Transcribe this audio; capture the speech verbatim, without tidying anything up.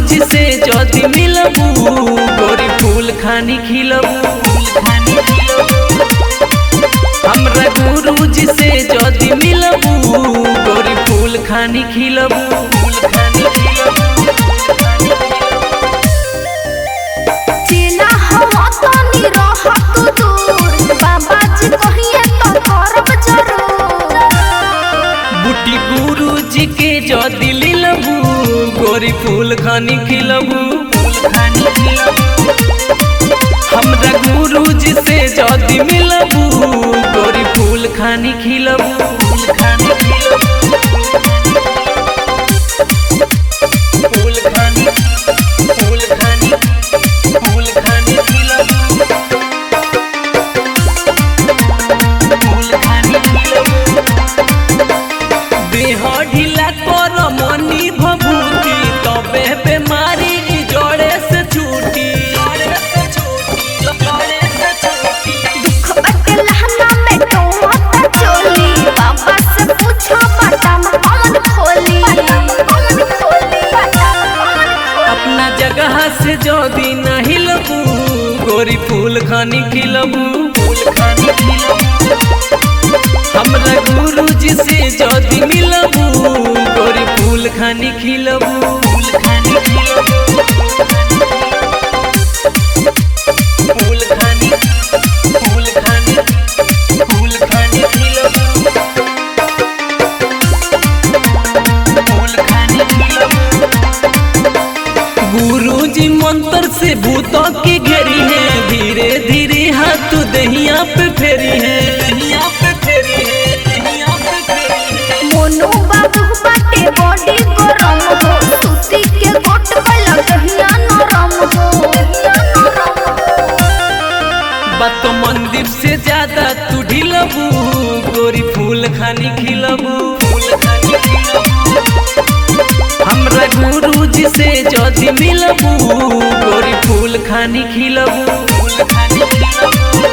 जी से जदी मिलबू गोरी फूल खानी खिलबू। हमरा गुरु जी से जदी मिलबू गोरी फूल खानी खिलबू। चेला हम तनी रहत दूर बाबा जी कहिए तो करब जरूर। बुटी गुरु जी के जदी लिलबू गोरी फूल खानी खिलबू। हमरा गुरु जी से जदी मिलबू गोरी फूल खानी खिलबू। फूल खानी फूल खानी फूल खानी खिलबू। फूल खानी खिलबू। देह ढीला कर मनी भभूति तबे बेमारी जड़े से छूटी। दुख बाटे लहना में टोहता चोली बाबा से पूछो बटम कौन खोली। अपना जगह से जदी न हिलबू गोरी फूल खानी खिलबू। हमरा गुरु जी से जदी मिलबू गोरी फूल खानी खिलबू। फूल खानी फूल खानी फूल खानी खिलबू। फूल खानी खिलबू। गुरु जी मंत्र से भूतों की घेरी है धीरे धीरे हाथ दहिया पे फेरी है। दहिया पे फेरी है दहिया पे फेरी है। मोनू बाबू बाटे बॉडी गरम हो सूती के गोट वाला दहिया नरम हो। बात मंदिर से ज्यादा तू ढिलबू गोरी फूल खानी खिलबू। हमरा गुरु जी से जदी मिलबू गोरी फूल खानी खिलबू।